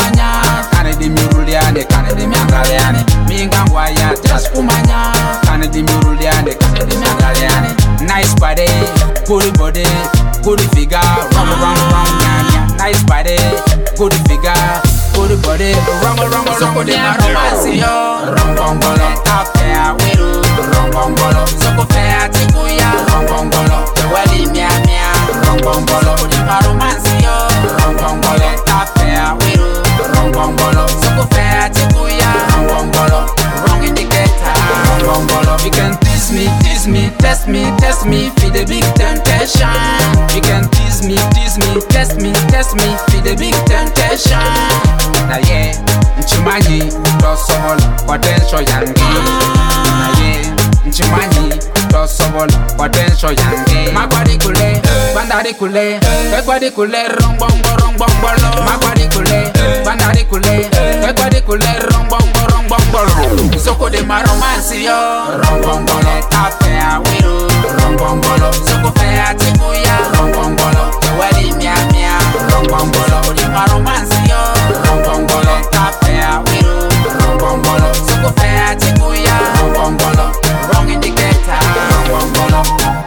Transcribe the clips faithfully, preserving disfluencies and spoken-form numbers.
kumanya kane di miruliane kane di miangaliane minga waya just kumanya kane di miruliane kane di miangaliane nice body good body good figure wrong wrong wrong nyanya nice body good figure good body wrong wrong wrong de romance yo wrong wrong bolo affair wiru wrong wrong bolo soko fair tikuya wrong wrong bolo the wali mia mia wrong wrong bolo de romance yo wrong wrong bolo affair wiru wrong wrong bolo soko fair tikuya wrong wrong bolo wrong indicator wrong wrong bolo you can tease me tease me test me test me feed the big temptation you can tease me tease me test me test me feed the big temptation na ye nchimanyi do sobol potential yangi na ye nchimanyi do sobol potential yangi makwadi kule bandari kule ekwadi kule rongbongo rongbongo lo makwadi kule bandari kule ekwadi kule rongbongo rongbongo soko de maromance yo rongbongo lo affair wiru rongbongo lo soko fair tikuya rongbongo lo wali mia mia rongbongo lo de maromance yo rongbongo lo affair wiru rongbongo lo soko fair tikuya rongbongo lo wrong indicator rongbongo lo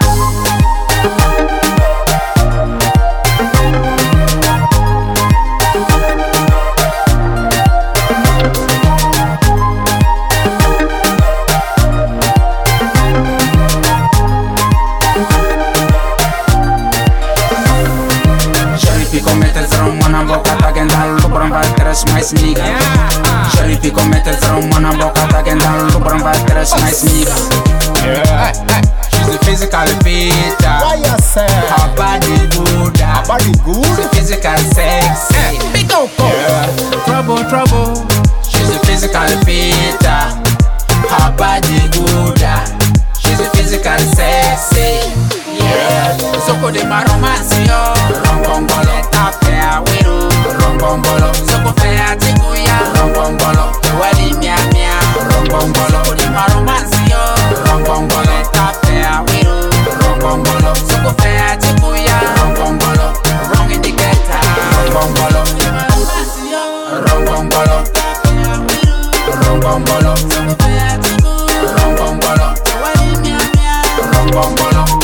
mais nigga. Sheriff comete zero mana boca tá quentando lubram vai ter mais nigga. Yeah, she's a physical fit. Why you say? Her body good. Her body good. She's a physical sexy. Big up. Yeah, trouble, trouble. She's a physical fit. Her body good. She's a physical sexy. Yeah, soko de maromance yo. Rongbongolo affair wiru. Rongbongolo soko fair tikuya. Rongbongolo wali mia mia. Rongbongolo soko de maromance yo. Rongbongolo affair wiru. Rongbongolo soko fair tikuya. Rongbongolo wrong indicator. Rongbongolo Rongbongolo Rongbongolo soko fair tikuya. Rongbongolo wali mia mia. Rongbongolo